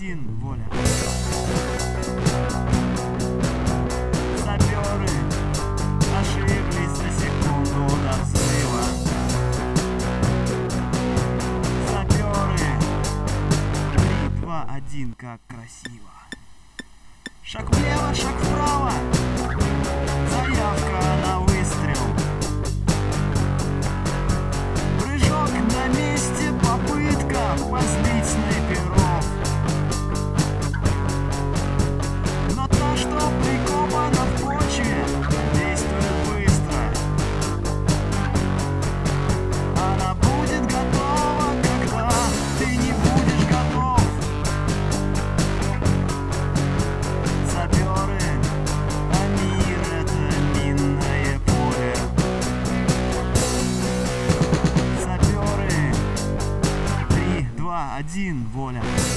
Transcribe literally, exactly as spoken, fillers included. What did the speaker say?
один, воля. Саперы ошиблись за секунду до взрыва. Саперы. Три, два, один, как красиво. Шаг влево, шаг вправо. Заявка на выстрел. Прыжок на месте, попытка позлить снайперов. Но то, что прикопано в почве, действует быстро. Она будет готова, когда ты не будешь готов. Саперы, а мир — это минное поле. Саперы. Три, два, один, воля.